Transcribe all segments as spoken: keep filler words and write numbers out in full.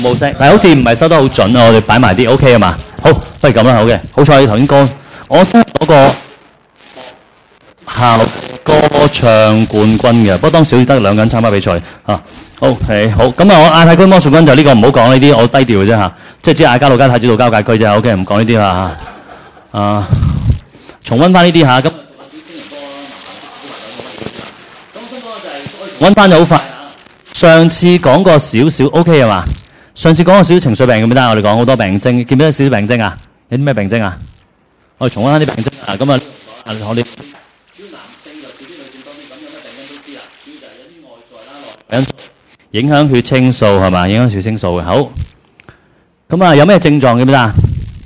冇聲，但係好似唔係收得好準啊！我哋擺埋啲 OK 啊嘛。好，不如咁啦，好嘅。好彩你頭先講，我真係嗰個校歌唱冠軍嘅，不過當時好似得兩個人參加比賽嚇。OK，好，咁啊，我亞太區魔術軍就呢個唔好講呢啲，我低調嘅啫嚇，即係只係亞皆老街、太子道交界區啫。OK，唔講呢啲啦嚇。啊，重溫翻呢啲嚇，咁溫翻就好快。上次講過少少 OK 係嘛？上次講過少少情緒病記唔記得？我哋講好多病徵，記唔記得少少病徵啊？有啲咩病徵啊？我哋重溫翻啲病徵啊！咁啊，我哋影響血清素係嘛？影響血清素嘅。好，咁啊有咩症狀記唔記得啊？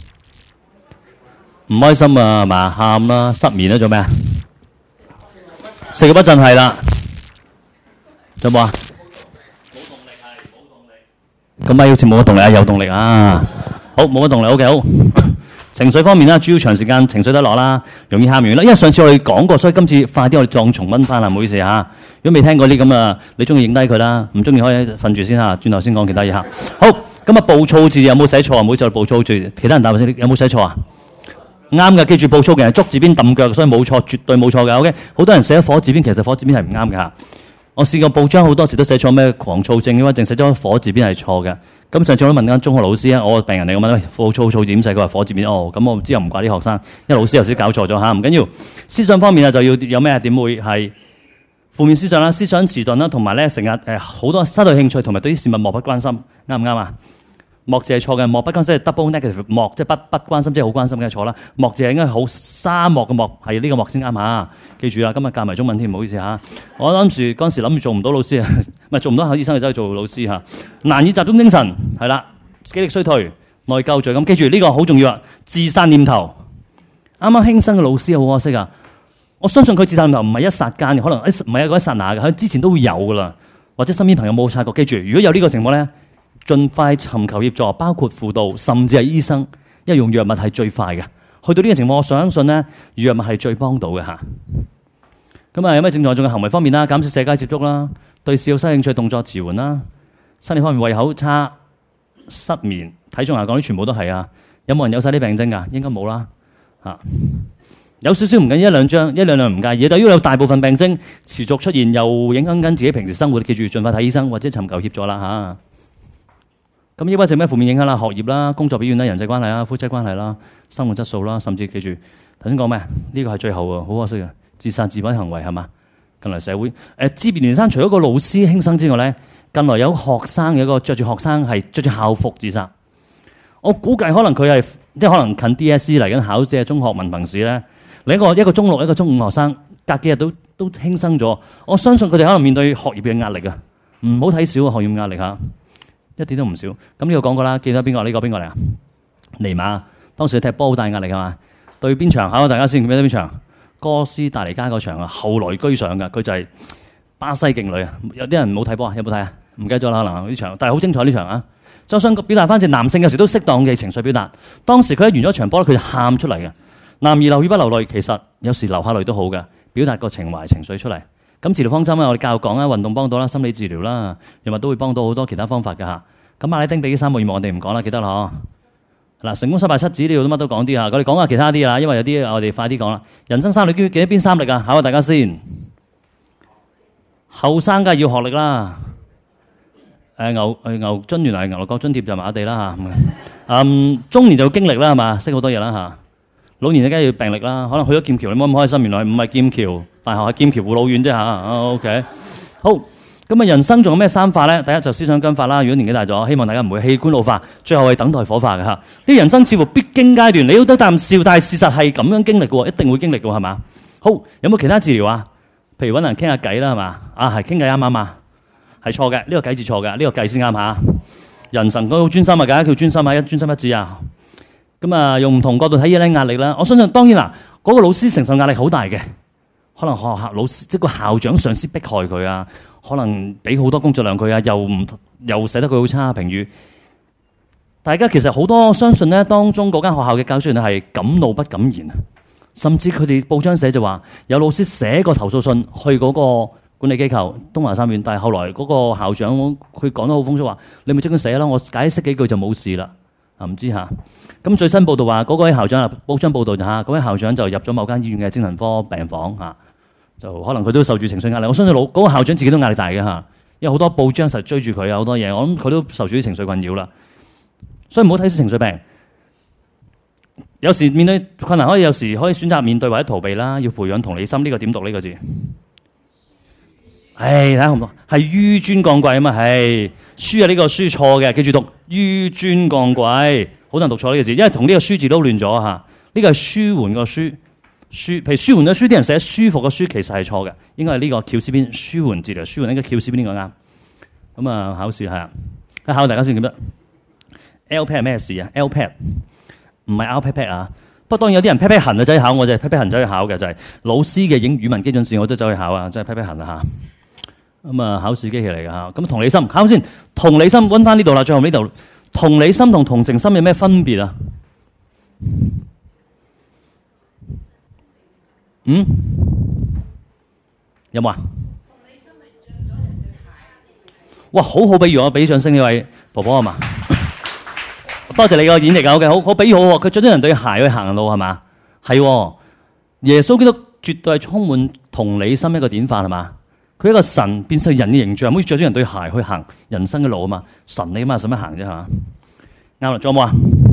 唔開心啊係嘛？喊啦，失眠啦，做咩啊？食慾不振係啦，仲有冇啊？咁咪好似冇乜動力啊？有動力啊！好，冇乜動力 ，OK 好。情緒方面啦，主要長時間情緒低落啦，容易喊完啦。因為上次我哋講過，所以今次快啲我哋再重溫翻啦，唔好意思嚇。如果未聽過啲咁啊，你中意影低佢啦，唔中意可以瞓住先嚇，轉頭先講其他嘢嚇。好，咁啊暴躁字有冇寫錯啊？唔好意思，暴躁字，其他人答下先，有冇寫錯啊？啱嘅，記住暴躁嘅人係足字邊揼腳，所以冇錯，絕對冇錯嘅。OK， 好多人寫火字邊，其實火字邊係唔啱嘅嚇。我試過報章好多時都寫錯咩狂躁症嘅話，淨寫咗火字邊係錯嘅。咁上次我都問間中學老師啊，我病人嚟，我問喂暴躁躁點寫？佢話火字邊。哦，咁我唔知又唔怪啲學生，因為老師有時搞錯咗嚇，唔緊要。思想方面啊，就要有咩點會係負面思想啦，思想遲鈍啦，同埋咧成日誒好多失去興趣，同埋對啲事物漠不關心，啱唔啱啊？漠字係錯嘅，漠不關心係 double negative， 漠即係不不關心，即係好關心嘅錯啦。漠字係應該好沙漠嘅漠，係呢個漠先啱嚇。記住啦，今日教埋中文添，唔好意思嚇。我諗住嗰陣時諗住做唔到老師啊，唔係做唔到考醫生，就走去做老師嚇。難以集中精神係啦，記憶力衰退、內疚罪咁。記住呢個好重要啊！自殺念頭，啱啱輕生嘅老師好可惜啊！我相信佢自殺念頭唔係一剎間嘅，可能唔係一個一剎那嘅，佢之前都會有噶啦，或者身邊朋友冇察覺。記住，如果有呢個情況咧，盡快尋求協助，包括輔導，甚至係醫生，因為用藥物係最快嘅。去到呢個情況，我相信咧，藥物係最幫到嘅嚇。咁啊，有咩症狀？仲有行為方面啦，減少社交接觸啦，對事物失興趣，動作遲緩啦。身體方面，胃口差、失眠、體重下降，啲全部都係啊。有冇人有晒啲病徵㗎？應該冇啦嚇。有少少唔緊要，一兩張一兩兩唔介意。但如果有大部分病徵持續出現，又影響緊自己平時生活，記住盡快睇醫生或者尋求協助啦嚇。咁抑鬱症咩負面影響啦？學業啦、工作表現啦、人際關係啦、夫妻關係啦、生活質素啦，甚至記住頭先講咩？呢個係最後喎，好可惜啊！自殺自毀行為係嘛？近來社會誒接二連三，除咗個老師輕生之外咧，近來有學生有一個着住學生係着住校服自殺。我估計可能佢係即係可能近 D S E 嚟緊考即係中學文憑試咧，另一個一個中六一個中五學生隔幾日都都輕生咗。我相信佢哋可能面對學業嘅壓力啊，唔好睇小學業壓力嚇。一啲都唔少，咁呢個講過啦，記得邊個？呢個邊個嚟啊？尼馬當時踢波好大壓力係嘛？對邊場？考大家先記得邊場？哥斯達黎加嗰場啊，後來居上㗎，佢就係巴西勁旅啊！有啲人冇睇波啊？有冇睇啊？唔記得咗啦，可能呢場，但係好精彩呢場啊！就想表達翻隻男性有時都適當嘅情緒表達。當時佢一完咗場波咧，佢就喊出嚟嘅。男兒流血不流淚，其實有時流下淚都好嘅，表達個情懷情緒出嚟。咁治療方針咧，我哋教育講啦，運動幫到啦，心理治療啦，藥物都會幫到好多其他方法㗎嚇。咁阿拉丁俾啲三個願望我哋唔講啦，記得啦嗬。嗱，成功失敗七子呢度都乜都講啲嚇，我哋講下其他啲啦，因為有啲我哋快啲講啦。人生三力，記得邊三力啊？考下大家先。後生梗係要學歷啦。誒牛誒牛津原來係牛六角津貼就麻麻地啦嚇。嗯，中年就要經歷啦係嘛，識好多嘢啦嚇。老年梗係要病歷啦，可能去咗劍橋你冇咁開心，原來唔係劍橋大學，係劍橋護老院啫嚇。啊 OK， 好，咁啊人生仲有咩三化咧？第一就思想僵化啦，如果年紀大咗，希望大家唔會器官老化，最後係等待火化嘅嚇。呢人生似乎必經階段，你都得啖笑，但係事實係咁樣經歷嘅喎，一定會經歷嘅喎係嘛？好，有冇其他治療啊？譬如揾人傾下偈啦係嘛？啊係傾偈啱唔啱啊？係錯嘅，呢個計字錯嘅，呢個計先啱嚇。人神佢好專心啊，梗係叫專心啊，一專心一致啊。咁啊，用唔同角度睇嘢咧，壓力啦。我相信當然啦，嗰個老師承受壓力好大嘅，可能學校老師即係個校長上司迫害佢啊，可能俾好多工作量佢啊，又唔又寫得佢好差評語。大家其實好多相信咧，當中嗰間學校嘅教職員係敢怒不敢言啊，甚至佢哋報章寫就話有老師寫個投訴信去嗰個管理機構東華三院，但係後來嗰個校長佢講得好風趣話：你咪即刻死啦！我解釋幾句就冇事啦。啊，唔知嚇。咁最新報道話嗰位校長啊，報章報道就嚇，嗰位校長就入咗某間醫院嘅精神科病房嚇，就可能佢都受住情緒壓力。我相信老嗰個校長自己都壓力大嘅嚇，因為好多報章實追住佢啊，好多嘢，我諗佢都受住啲情緒困擾啦。所以唔好睇死情緒病。有時面對困難，可以有時可以選擇面對或者逃避啦。要培養同理心，呢個點讀呢個字？唉，睇下好唔好？係紆尊降貴啊嘛，係書啊呢個書錯嘅，記住讀紆尊降貴，好多人讀錯呢個字，因為同呢個書字都亂咗嚇。呢個係舒緩個舒，舒譬如舒緩嘅舒，啲人寫舒服嘅舒，其實係錯嘅，應該係呢個翹絲邊舒緩字嚟，舒緩呢個翹絲邊呢個啱。咁啊，考試係啊，考大家先記得 L P A D 係咩事啊 ？L P A D 唔係 R P P 啊。不過當然有啲人 P P 痕就走去考，我就係 P P 痕走去考嘅，就係、是、老師嘅英語文基準試我都走去考啊，真係 P P 痕啊嚇。咁啊，考試機器嚟㗎嚇。咁同理心考先，同理心揾翻呢度啦，最後呢度同理心同同情心有咩分別啊？嗯？有冇啊？哇，好好比喻，我俾掌聲呢位婆婆係嘛？多謝你個演繹啊！好嘅，好好比喻好喎。佢着咗人對鞋去行路係嘛？係耶穌基督絕對係充滿同理心一個典範係嘛？佢一個神變成人嘅形象，好似着咗人對鞋去行人生嘅路啊嘛！神你啊嘛，使乜行啫嚇？啱啦，仲有冇啊？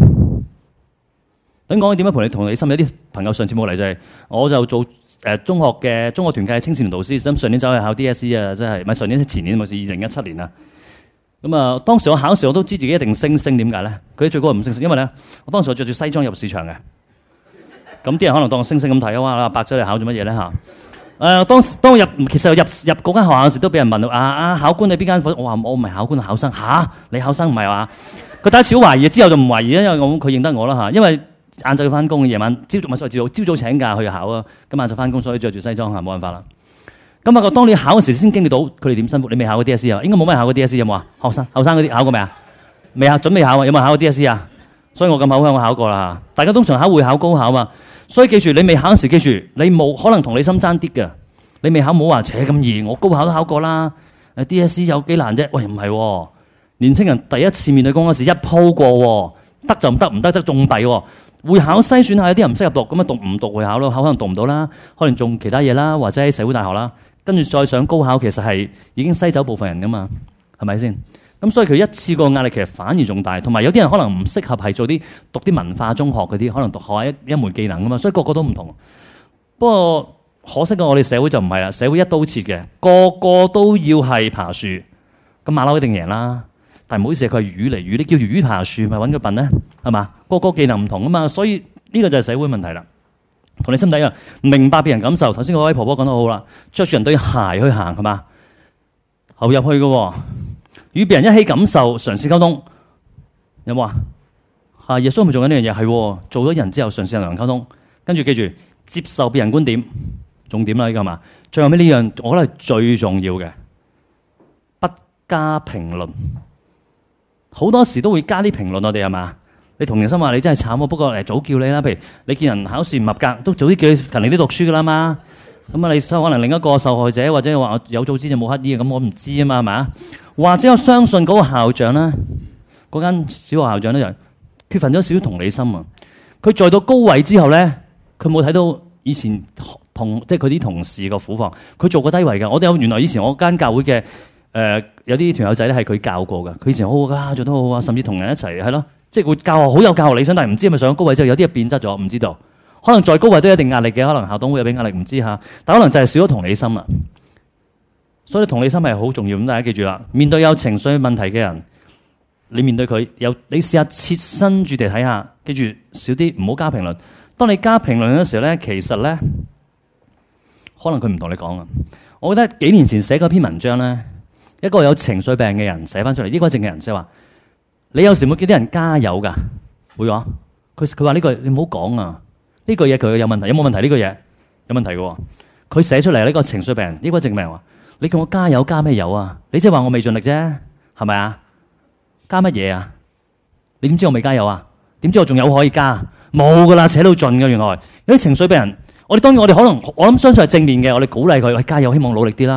等講點樣陪你同理心？有啲朋友上次冇嚟就係、是，我就做誒、呃、中學嘅中學團契青少年導師，咁上年走去考 D S E 啊，真係唔係上年，前年冇事，二零一七年啊。咁啊，當時我考試我都知自己一定升升，點解咧？佢最高唔升升，因為咧，我當時我着住西裝入市場嘅，咁啲人可能當我升升咁睇啊！哇，白咗你考做乜嘢咧嚇？誒、呃，當當入其實入入嗰間學校時都俾人問到啊啊，考官你邊間課？我話我唔係考官，考生嚇、啊，你考生唔係話？佢第一次好懷疑，之後就唔懷疑，因為我佢認得我啦嚇，因為晏晝要翻工，夜晚朝早唔係朝早朝早請假去考啊，咁晏晝翻工，所以着住西裝嚇，冇辦法啦。咁啊，當你考嘅時先經歷到佢哋點辛苦。你未考過 D S E 啊？應該冇乜人考過 D S E 有冇啊？學生後生嗰啲考過未啊？未啊，準備考啊？有冇考過 D S E 啊？所以我咁口香，我考過啦。大家通常考會考高考嘛，所以記住你未考嗰時，記住你冇可能同理心爭啲嘅。你未考冇話扯咁易，我高考都考過啦。誒 D S E 有幾難啫？喂，唔係喎，年青人第一次面對公開試一鋪過喎，得就唔得，唔得則仲弊喎。會考篩選下有啲人唔適合讀，咁啊讀唔讀會考咯？考可能讀唔到啦，可能仲其他嘢啦，或者喺社會大學啦。跟住再上高考，其實係已經篩走部分人噶嘛，係咪先？咁所以佢一次過壓力其實反而仲大，同埋有啲人可能唔適合係做啲讀啲文化中學嗰啲，可能讀學一一門技能噶嘛，所以個個都唔同。不過可惜嘅我哋社會就唔係啦，社會一刀切嘅，個個都要係爬樹，咁馬騮一定贏啦。但係唔好意思，佢係魚嚟魚，你叫條魚爬樹咪揾佢笨咧，係嘛？個個技能唔同啊嘛，所以呢個就係社會問題啦。同你心底啊，明白別人感受。頭先嗰位婆婆講得好啦，着住人對鞋去行係嘛，投入去嘅，與別人一起感受，嘗試溝通，有冇啊？啊，耶穌咪做緊呢樣嘢，係做咗人之後嘗試同人溝通，跟住記住接受別人觀點，重點啦呢個係嘛？最後尾呢樣，我覺得係最重要嘅，不加評論。好多時都會加啲評論，我哋係嘛？你同人心話你真係慘喎，不過誒早叫你啦。譬如你見人考試唔合格，都早啲叫你勤力啲讀書噶啦嘛。咁啊，你可能另一個受害者或者話有早知就冇乞兒，咁我唔知啊嘛，係嘛？或者我相信嗰個校長啦，嗰間小學校長咧就缺乏咗少少同理心啊。佢在到高位之後咧，佢冇睇到以前同即係佢啲同事個苦況，佢做過低位㗎。我哋有原來以前我間教會嘅誒、呃、有啲團友仔咧係佢教過㗎，佢以前好好㗎，做得好好啊，甚至同人一齊係咯。即係會教學好有教學理想，但係唔知係咪上咗高位之後有啲嘢變質咗，唔知道。可能在高位都有一定壓力嘅，可能校董會有俾壓力，唔知嚇。但可能就係少咗同理心啦。所以同理心係好重要，咁大家記住啦。面對有情緒問題嘅人，你面對佢有，你試下設身處地睇下，記住少啲，唔好加評論。當你加評論嘅時候咧，其實咧可能佢唔同你講啊。我覺得幾年前寫嗰篇文章咧，一個有情緒病嘅人寫翻出嚟，抑鬱症嘅人即係話。你有時會叫啲人加油㗎，會話佢佢話呢句你唔好講啊，呢句嘢佢有問題，有冇問題呢句嘢有問題嘅。佢寫出嚟呢個情緒病人，抑鬱症病人話：你叫我加油加咩油啊？你即係話我未盡力啫，係咪啊？加乜嘢啊？你點知我未加油啊？點知我仲有可以加？冇㗎啦，扯到盡㗎。原來有啲情緒病人，我哋當然我哋可能我諗相信係正面嘅，我哋鼓勵佢喂加油，希望努力啲啦。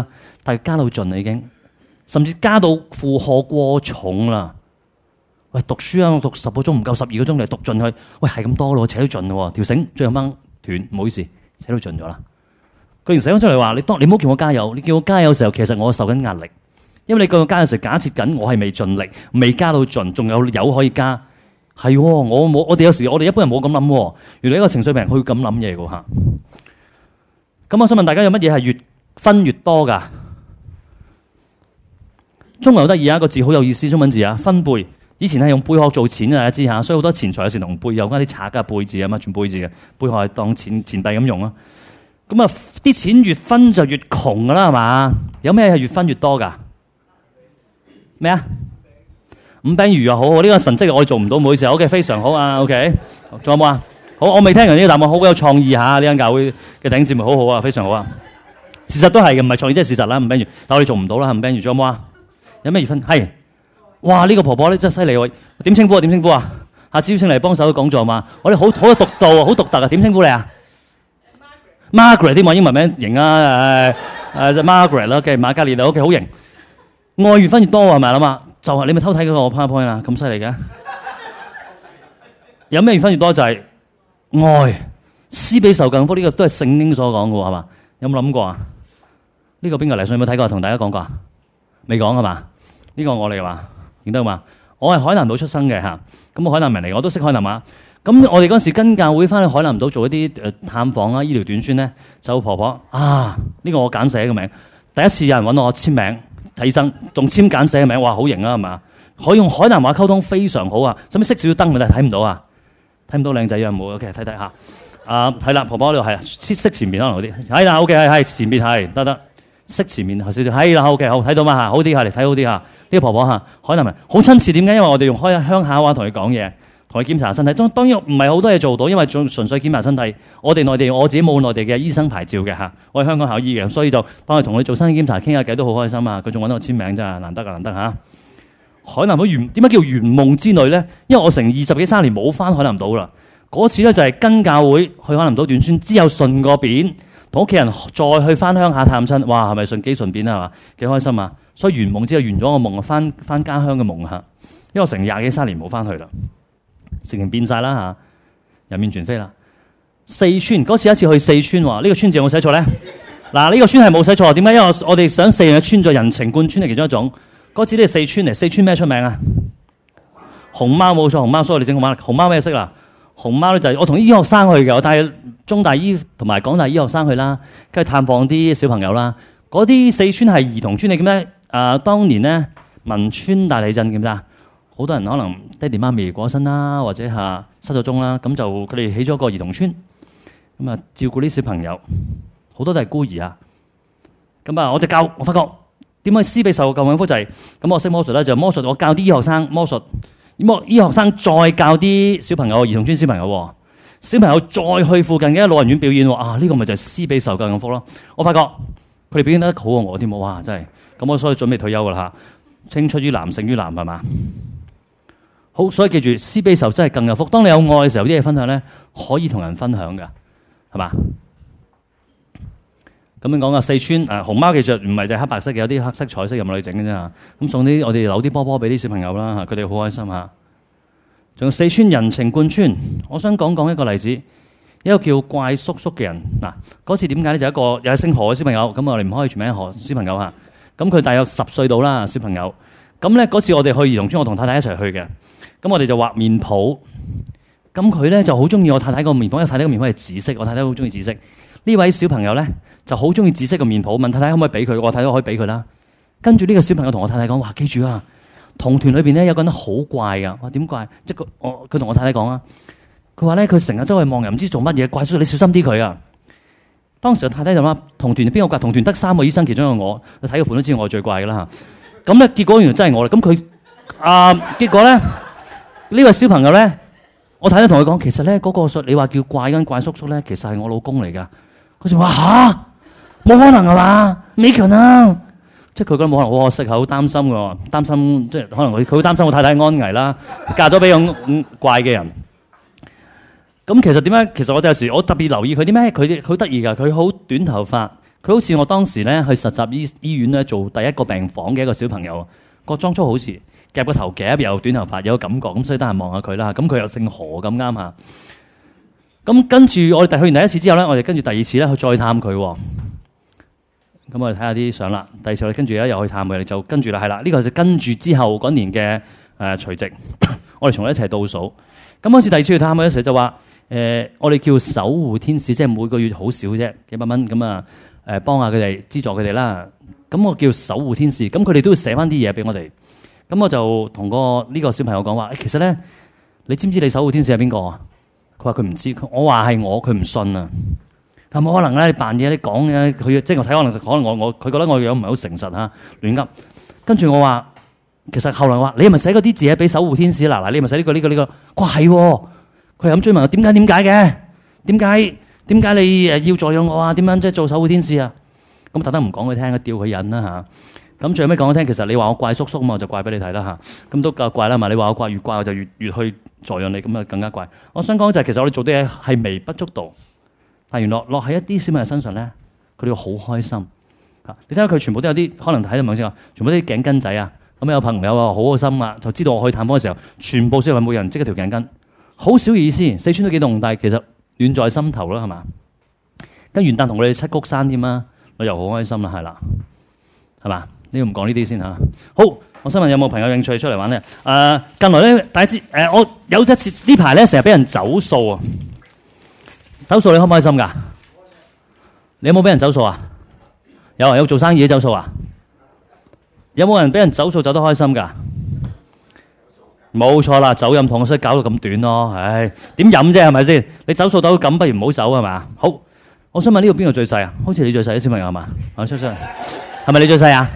但係加到盡啦已經，甚至加到負荷過重啦。喂，讀書啊，我讀十個鐘唔夠十二個鐘嚟讀盡佢。喂，係咁多咯，扯到盡咯，條繩最後掹斷，唔好意思，扯到盡咗啦。佢然寫咗出嚟話：你當你唔好叫我加油，你叫我加油嘅時候，其實我受緊壓力，因為你叫我加油嘅時候，假設緊我係未盡力，未加到盡，仲有油可以加。係、哦，我冇，我哋有時我哋一般人冇咁諗。原來一個情緒病人佢會咁諗嘢㗎嚇。咁我想問大家有乜嘢係越分越多㗎？中文好得意啊，一個字好有意思，中文字啊，分貝。以前係用貝殼做錢啊，大家知嚇，所以好多錢財有時同貝有關啲賊嘅貝字啊嘛，全貝字嘅貝殼係當錢錢幣咁用啊。咁啊，啲錢越分就越窮噶啦，係嘛？有咩係越分越多㗎？咩啊？五餅魚啊，好好，呢個神蹟我哋做唔到，唔好意思。OK，非常好啊。OK，仲有冇啊？好，我未聽完呢個答案，好有創意嚇，呢間教會嘅頂節目好好啊，非常好啊。事實都係嘅，唔係創意即係事實啦。五餅魚，但我哋做唔到啦。五餅魚仲有冇啊？有咩月份？係，哇！呢、這個婆婆咧真係犀利喎。點稱呼啊？點稱呼啊？下次邀請嚟幫手講座嘛。我哋好好有獨到啊，好獨特啊。點稱呼你啊 ？Margaret 添喎，英文名型啊，誒誒 Margaret 啦，嘅瑪嘉烈啊 ，OK 好型。愛越分越多係咪啊嘛？就係你咪偷睇嗰個 PowerPoint 啊，咁犀利嘅。有咩越分越多就係、是、愛，施比受更福，呢、這個都係聖經所講嘅喎，係嘛？有冇諗過啊？呢、這個邊個嚟信有冇睇過？同大家講過啊？未講係嘛？呢、這個我嚟話認得嘛？我係海南島出生嘅嚇，咁我海南人嚟，我都識海南話。咁我哋嗰時跟教會翻去海南島做一啲誒探訪啊、醫療短宣咧，就婆婆啊，呢、這個我簡寫嘅名。第一次有人揾我簽名睇醫生，仲簽簡寫嘅名，哇好型啊係嘛？可以用海南話溝通非常好啊！使唔使熄少少燈咪？但係睇唔到啊，睇唔到靚仔樣冇 OK，睇睇下啊，係啦，婆婆呢度係熄熄前面可能好啲，係啦 OK 係係前面係得得。識前面後少少，係啦 ，OK，好睇到嘛嚇，好啲嚇嚟睇好啲嚇。呢、這個婆婆嚇，海南人好親切，點解？因為我哋用開鄉下話同佢講嘢，同佢檢查身體。當當然唔係好多嘢做到，因為仲純粹檢查身體。我哋內地我自己冇內地嘅醫生牌照嘅嚇，我喺香港考醫嘅，所以就幫佢同佢做身體檢查，傾下偈都好開心啊。佢仲揾到我簽名真係難得啊，難得嚇。海南島圓點解叫圓夢之旅咧？因為我成二十幾三年冇翻海南島啦。嗰次咧就係跟教會去海南島短宣，之後順個便。同屋企人再去翻鄉下探親，哇，係咪順機順便啊？係嘛，幾開心啊！所以圓夢之後圓咗個夢啊，翻翻家鄉嘅夢嚇。因為我成廿幾三年冇翻去啦，成形變晒啦嚇，人面全非啦。四川嗰次一次去四川喎，呢、這個川字有冇寫錯咧？嗱，呢個川係冇寫錯，點解？因為我我哋想四樣嘅川在人情貫穿係其中一種。嗰次呢係四川嚟，四川咩出名啊？熊貓冇錯，熊貓，所以我哋整熊貓。熊貓咩色啦？熊貓咧就係我同醫學生去嘅，我帶中大醫同埋港大醫學生去啦，跟住探訪啲小朋友啦。嗰啲四川係兒童村，你記唔記得？啊，當年咧汶川大地震記唔記得？好多人可能爹哋媽咪過身啦，或者係失咗蹤啦，咁就佢哋起咗個兒童村，咁啊照顧啲小朋友，好多都係孤兒啊。咁啊，我就教我發覺點解施比受更幸福就係、是、咁，我識魔術咧就魔術，我教啲醫學生魔術。咁醫學生再教啲小朋友，兒童村小朋友，小朋友再去附近嘅老人院表演，啊呢、這個咪就係施比受更幸福咯。我發覺佢哋表演得好過我添，哇真係！咁我所以準備退休噶啦嚇，青出於藍勝於藍係嘛？好，所以記住施比受真係更幸福。當你有愛嘅時候，啲嘢分享咧可以同人分享噶，係嘛？咁樣講啊，四川啊熊貓其實唔係就係黑白色嘅，有啲黑色彩色任我哋整嘅啫。咁送啲我哋扭啲波波俾啲小朋友啦，佢哋好開心嚇。仲有四川人情貫穿，我想講講一個例子，一個叫怪叔叔嘅人嗱，嗰次點解咧？就一個又係姓何嘅小朋友，咁我哋唔可以全名何小朋友嚇。咁佢大約十歲到啦，小朋友。咁咧嗰次我哋去兒童村，我同太太一齊去嘅。咁我哋就畫面譜，咁佢咧就好中意我太太個面譜，因為太太個面譜係紫色，我太太好中意紫色。呢位小朋友咧就好中意紫色嘅面譜，問太太可唔可以俾佢？我太太可以俾佢啦。跟住呢個小朋友同我太太講：哇，記住啊，童團裏邊咧有個人好怪噶。哇，點怪？即係佢我佢同我太太講啊，佢話咧佢成日周圍望人，唔知做乜嘢，怪叔叔你小心啲佢啊。當時我太太就話：童團邊個怪？童團得三個醫生，其中一個我，你睇個款都知我係最怪噶啦嚇。咁咧結果原來真係我啦。咁佢啊結果咧呢位小朋友咧，我太太同佢講：其實咧嗰個叔你話叫怪跟怪叔叔咧，其實係我老公嚟噶。佢就話吓，冇可能係嘛？未可能，即係佢覺得冇可能，好可惜，好擔心嘅，擔心即係可能佢佢會擔心我太太安危啦，嫁咗俾咁怪嘅人。咁其實點解？其實我有時我特別留意佢啲咩？佢好得意㗎，佢好短頭髮， 佢好似我當時咧去實習醫醫院咧做第一個病房嘅一個小朋友，個裝束好似夾個頭夾又短頭髮，有個感覺咁，所以得閒望下佢啦。咁佢又姓何咁啱嚇。咁跟住我哋去完第一次之後咧，我哋跟住第二次咧去再探佢。咁我哋睇下啲相啦。第二次我哋跟住咧又去探佢，就跟住啦，係啦。呢個就跟住之後嗰年嘅誒除夕，我哋從一齊倒數。咁開始第二次去探佢嘅時候就話誒、呃，我哋叫守護天使，即係每個月好少啫，幾百蚊咁啊誒，幫下佢哋資助佢哋啦。咁我叫守護天使，咁佢哋都會寫翻啲嘢俾我哋。咁我就同個呢個小朋友講話、欸，其實咧，你知唔知你守護天使係邊個啊？佢話佢唔知，我話係我，佢唔信啊。係冇可能咧，你扮嘢，你講嘅，佢即係我睇可能可能我我佢覺得我樣唔係好誠實嚇，亂噏。跟住我話，其實後來話你係咪寫嗰啲字俾守護天使嗱嗱？你係咪寫呢個呢個呢個？佢話係喎，佢係咁追問我點解點解嘅？點解點解你誒要助養我啊？點樣即係做守護天使啊？咁特登唔講佢聽，吊佢癮啦嚇。咁最後尾講佢聽，其實你話我怪叔叔嘛，我就怪俾你睇啦嚇。咁都夠怪啦嘛。你話我怪越怪，我就越越去助養你，咁啊更加怪。我想講就係其實我哋做啲嘢係微不足道。但原來落喺一啲小朋友身上咧，佢哋會好開心。你睇下佢全部都有啲可能睇到明先話，全部都啲頸巾仔啊。咁有朋友啊，好開心啊，就知道我去探訪嘅時候，全部小朋友每人織一條頸巾，好少意思。四川都幾凍，但係其實暖在心頭啦，係嘛？跟元旦同我哋七谷山添啊，我又好開心啦，係啦，係嘛？你要唔講呢啲先嚇？好，我想問有冇朋友興趣出嚟玩咧？誒、呃，近來咧，大家知誒，我有一次呢排咧，成日俾人走數啊！走數你開唔開心㗎？你有冇俾人走數啊？有啊，有做生意嘅走數啊？有冇人俾人走數走得開心㗎？冇錯啦，走飲糖所以搞到咁短咯。唉，點飲啫係咪先？你走數到咁，不如唔好走係嘛？好，我想問呢度邊個最細啊？好似你最細啲小朋友係嘛？啊，出出嚟，係咪你最細啊？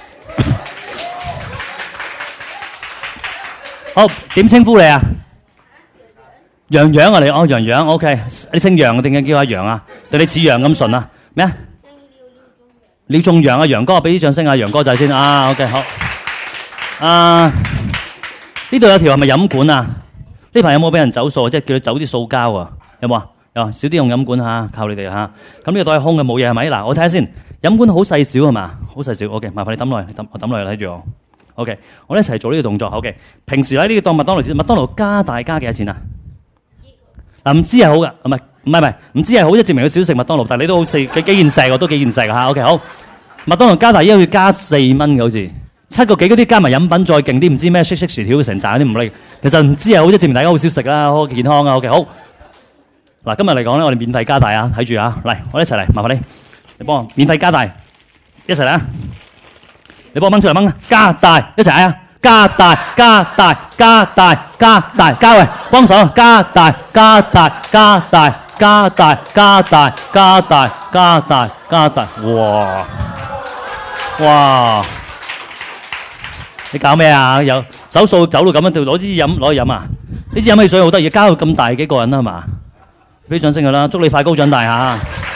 好，點稱呼你啊？洋洋啊你，哦洋洋 ，OK， 你姓楊定係叫阿楊啊？對你似楊咁順啊？咩啊？廖仲陽啊，楊哥，俾啲掌聲啊，楊哥仔先啊 ，OK 好。啊，呢度有條係咪飲管啊？呢排有冇俾人走數？即係叫你走啲塑膠啊？有冇啊？有，少啲用飲管嚇，靠你哋嚇。咁呢個袋係空嘅，冇嘢係咪？嗱，我睇下先，飲管好細小係嘛？好細小 ，OK， 麻煩你抌落嚟，抌我抌落嚟睇住我。OK，我哋一齊做呢個動作。OK， 平時喺呢個當麥當勞節，麥當勞加大加幾多錢啊？嗱，唔知係好嘅，唔係唔係唔係，唔知係好，即係證明佢少食麥當勞，但係你都好食，佢幾件食喎，都幾件食嚇。OK， 好，麥當勞加大依家要加四蚊嘅好似，七個幾嗰啲加埋飲品再勁啲，唔知咩 shake shake 薯條成扎嗰啲唔理，其實唔知係好，即係證明大家好少食啦，好健康啊。OK， 好，嗱今日嚟講咧，我哋免費加大啊，睇住啊，嚟我哋一齊嚟，麻煩你，你幫我免費加大，一齊嚟啊，你幫我掹出嚟掹啊，加大一齊啊！加大加大加大加大加喂，幫手加大加大加大加大加大加大加大加大，哇哇！你搞咩啊？有走數走到咁樣，就攞支飲攞去飲啊！呢支飲汽水好得意，加到咁大幾個人啦係嘛？俾掌聲佢啦，祝你快高長大嚇！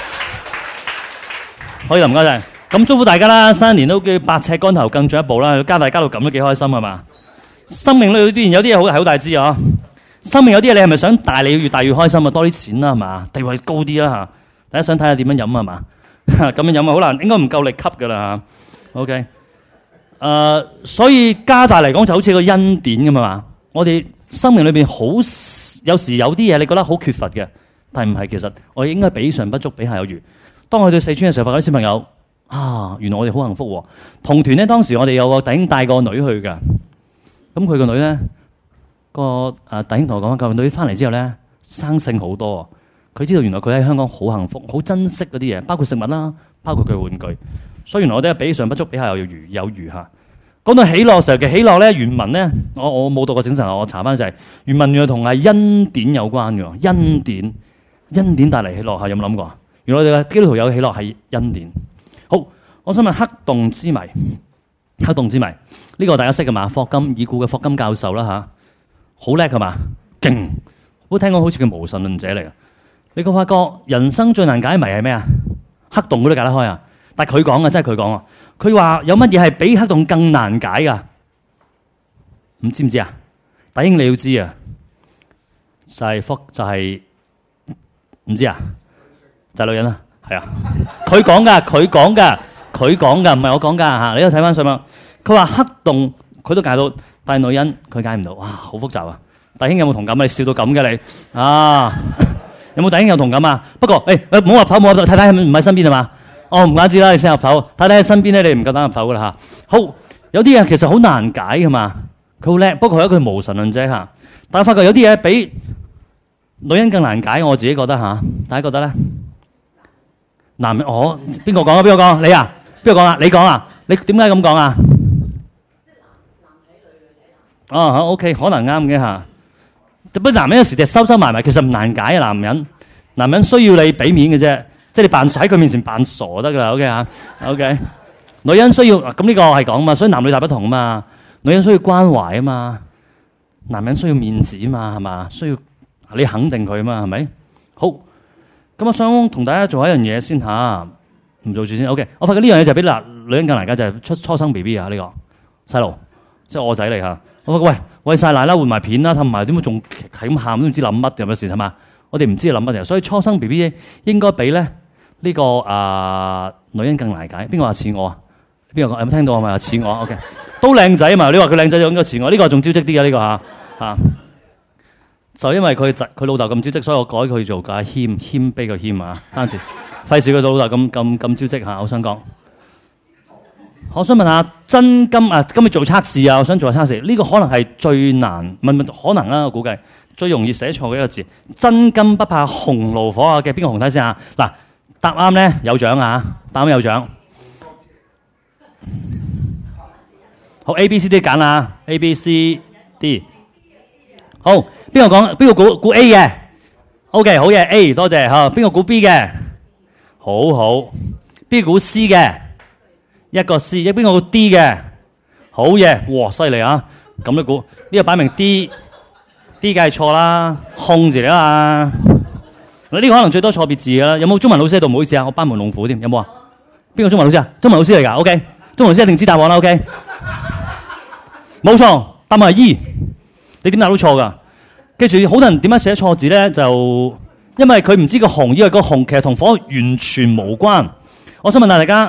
可以啦，唔該晒。咁祝福大家啦，新一年都叫百尺竿頭更進一步啦，加大加到咁都幾開心係嘛？生命裏邊有啲嘢好係好大支啊！生命有啲嘢你係咪想大？你要越大越開心啊，多啲錢啦係嘛？地位高啲啦嚇！大家想睇下點樣飲係嘛？咁樣飲啊好難，應該唔夠力吸㗎啦嚇。OK，誒、呃，所以加大嚟講就好似個恩典咁啊嘛！我哋生命裏邊好有時有啲嘢你覺得好缺乏嘅，但係唔係，其實我哋應該比上不足，比下有餘。當我去到四川嘅時候，發覺啲小朋友。啊！原來我哋好幸福喎。同團咧，當時我哋有個弟兄帶個女去㗎。咁佢個女咧，個誒弟兄同我講，個女翻嚟之後咧，生性好多。佢知道原來佢喺香港好幸福，好珍惜嗰啲嘢，包括食物啦，包括佢玩具。所以原來我哋比上不足，比下有餘有餘嚇。講到喜樂時候嘅喜樂咧，原文咧，我我冇讀過整神，我查翻就係原文原來同係恩典有關嘅。恩典，恩典帶嚟喜樂嚇，有冇諗過？原來我哋嘅基督徒有喜樂係恩典。好，我想問黑洞之謎，黑洞之謎呢、這個大家識㗎嘛？霍金已故嘅霍金教授啦吓，好叻係嘛？勁，我聽講好似佢無神論者嚟嘅。你覺發覺人生最難解謎係咩啊？黑洞佢都解得開啊！但係佢講嘅，真係佢講啊！佢話有乜嘢係比黑洞更難解㗎？唔知唔知啊？弟兄你要知啊！就係、是、福就係、是、唔知啊？就係、是、女人啦。 係啊，佢講㗎，佢講㗎，佢講㗎，唔係我講㗎嚇。你都睇翻上網，佢話黑洞佢都解到，但係女人佢解唔到，哇，好複雜啊！弟兄有冇同感啊？你笑到咁嘅你啊，有冇弟兄有同感啊？不過誒誒，唔好入頭，唔好入頭，太太係咪唔喺身邊係嘛？哦，唔怪之啦，你先入頭，太太喺身邊咧，你唔夠膽入頭㗎啦嚇。好，有啲嘢其實好難解㗎嘛，佢好叻，不過佢係一句無神論者嚇。但係發覺有啲嘢比女人更難解，我自己覺得嚇，大家覺得咧？男人我邊個講啊？邊個講？你啊？邊個講啊？你講啊？你點解咁講啊？哦，好 OK，可能啱嘅嚇。不過男人有時就收收埋埋，其實唔難解啊。男人，男人需要你俾面嘅啫，即係你扮喺佢面前扮傻得㗎啦。OK 嚇 ，OK。女人需要咁呢個係講嘛，所以男女大不同啊嘛。女人需要關懷啊嘛，男人需要面子啊嘛，係嘛？需要你肯定佢啊嘛，係咪？好，咁我想同大家做一樣嘢先嚇，唔做住先。OK，我發覺呢樣嘢就比男女人更難解，就係出初生 B B 啊呢個細路，即係我仔嚟嚇。我話喂，餵曬奶啦，換埋片啦，氹埋點解仲係咁喊都唔知諗乜有乜事係嘛？我哋唔知諗乜嘅，所以初生 B B 應該比咧呢個啊女人更難解。邊個話似我啊？邊個講？有冇聽到係咪話似我 ？OK， 都靚仔啊嘛！你話佢靚仔就應該似我。呢個仲招積啲嘅呢個嚇嚇。就因為佢侄佢老豆咁招積，所以我改佢做阿謙謙卑個謙啊。單詞費事佢老豆咁咁咁招積嚇。我想講。我想問下真金啊，今日做測試啊，我想做下測試。呢、這個可能係最難，問問可能啦，我估計最容易寫錯嘅一個字。真金不怕紅爐火啊嘅，邊個紅睇先啊？嗱，答啱咧有獎啊，答啱有獎。好 A B C D 揀啦 ，A B C D。好，邊個講？邊個估估 A 嘅 ？OK， 好嘢 A， 多謝嚇。邊個估 B 嘅？好好。邊個估 C 嘅？一個 C， 一邊個估 D 嘅？好嘢，哇，犀利啊！咁都估呢個擺明 D，D 梗係錯啦，空字嚟啦。嗱，呢個可能最多錯別字㗎啦。有冇中文老師喺度？唔好意思啊，我班門弄斧添。有冇啊？邊個中文老師啊？中文老師嚟㗎。OK， 中文老師一定知答案啦。OK， 冇錯，答案係 E。你點答都錯㗎。記住，好多人點解寫錯字咧？就因為佢唔知個紅，以為個紅其實同火完全無關。我想問下大家。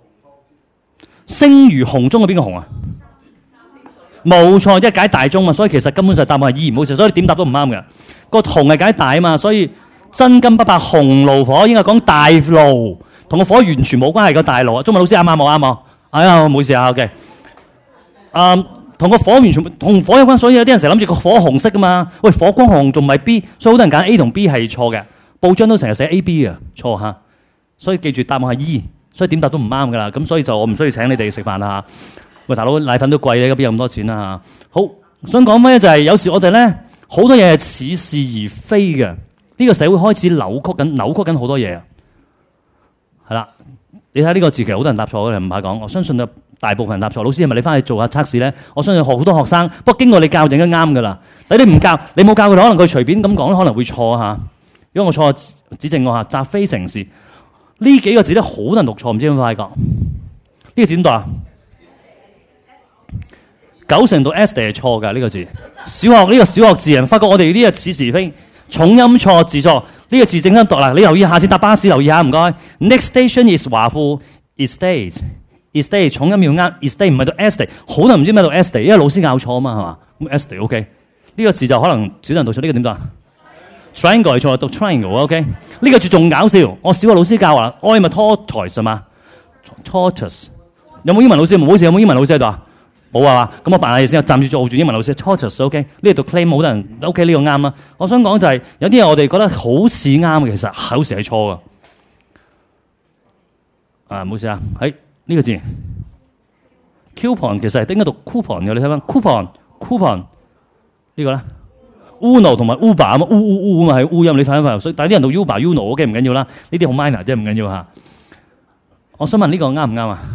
聲如洪鐘嘅邊個洪啊？冇錯，一解大鐘嘛，所以其實根本上答案係二，唔好意思，所以點答都唔啱嘅。個洪係解大啊嘛，所以真金不怕紅爐火，應該講大爐，同個火完全冇關係個大爐啊。中文老師啱唔啱？冇啱冇？哎呀，唔好意思啊 ，OK。啊，同個火完全同火有關，所以有啲人成日諗住個火紅色噶嘛。喂，火光紅仲唔係 B， 所以好多人揀 A 同 B 係錯嘅。報章都成日寫 A、B 嘅，錯嚇。所以記住答案係 E。所以點答都唔啱噶啦，咁所以就我唔需要請你哋食飯啦嚇。喂，大佬奶粉都貴咧，邊有咁多錢啊嚇？好，想講咩就係、是、有時我哋咧好多嘢係似是而非嘅。呢、這個社會開始扭曲緊，扭曲緊好多嘢啊。係啦，你睇呢個字其實好多人答錯嘅，唔怕講。我相信啊，大部分人答錯。老師係咪你翻去做下測試咧？我相信好多學生，不過經過你教就應該啱噶啦。但你唔教，你冇教佢，可能佢隨便咁講可能會錯嚇。如果我錯，指正我嚇。習非成是。呢幾個字咧好難讀錯，唔知點解發覺？呢、這個字點讀啊？九成讀 S 係錯㗎，呢、這個字。小學呢、這個小學字人發覺我哋呢個似是非，重音錯字錯。呢、這個字正音讀啦，你留意下先搭巴士留意下，唔該。Next station is 華富 estate，estate 重音要啱 estate 唔係讀 estate， 好多人唔知咩讀 estate， 因為老師教錯啊嘛，係嘛？咁 estate OK， 呢個字就可能少人讀錯，呢、這個點讀啊？triangle 係錯，讀 triangle，OK？、Okay？呢個字仲搞笑，我小學老師教話，愛咪 tortoise 係嘛 ？tortoise 有冇英文老師？唔好意思，有冇英文老師喺度啊？冇啊嘛？咁我扮下嘢先，我暫時做住英文老師。tortoise，OK？、Okay？呢度讀 claim 好多人 OK 呢個啱啊！我想講就係、是、有啲嘢我哋覺得好似啱嘅，其實好似係錯㗎。啊，唔好意思啊，喺、哎、呢、這個字 coupon 其實係應該讀 coupon 嘅，你睇翻 coupon，coupon 呢個咧？Uno 同埋 Uber 啊嘛，U U U 啊嘛係 U 音，你睇翻，所以但係啲人讀 Uber、Uno，OK 唔緊要啦，呢啲好 minor 啫，唔緊要嚇。我想問呢個啱唔啱啊？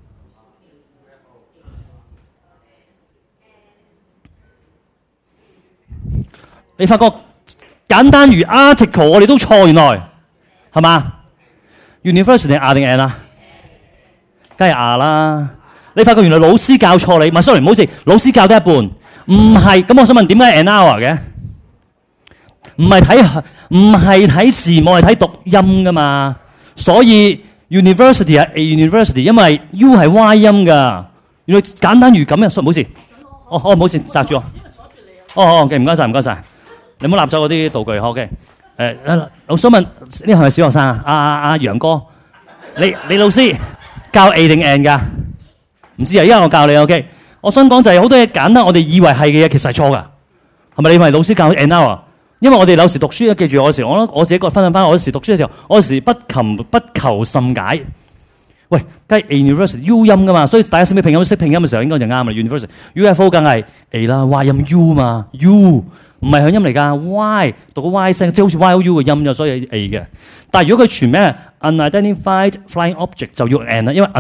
你發覺簡單如 article， 我哋都錯，原來係嘛 ？University 係 R 定 N 啊？梗係 R 啦。你發覺原來老師教錯你，唔係 sorry 唔好意思，老師教得一半，唔係。咁我想問點解 an hour 嘅？唔係睇唔係睇字幕，係睇讀音噶嘛。 所以 university 係 a university， 因為 U 係 Y 音㗎。原來簡單如咁啊！唔好意思，哦哦唔好意思，擲住我。哦哦，OK，唔該晒，唔該晒。你唔好立咗嗰啲道具 ，OK。誒、呃，我想問呢係咪小學生啊？阿阿阿楊哥，你你老師教 A 定 N 㗎？唔知啊，因為我教你 OK。我想講就係好多嘢簡單，我哋以為係嘅嘢其實係錯㗎。係咪你咪老師教 N now 啊？因為我哋有時讀書咧，記住我時，我我自己個分享翻，我有時讀書嘅時候，我有時不求不求甚解。喂，梗係 university U 音㗎嘛，所以大家識唔識拼音？識拼音嘅時候應該就啱啦。university U F O 梗係 A 啦 ，Y 音 U 嘛 ，U 唔係響音嚟㗎 ，Y 讀個 Y 聲，即係好似 Y O U 嘅音啫，所以 A 嘅。但係如果佢全名係 unidentified flying object 就要 N 啦，因為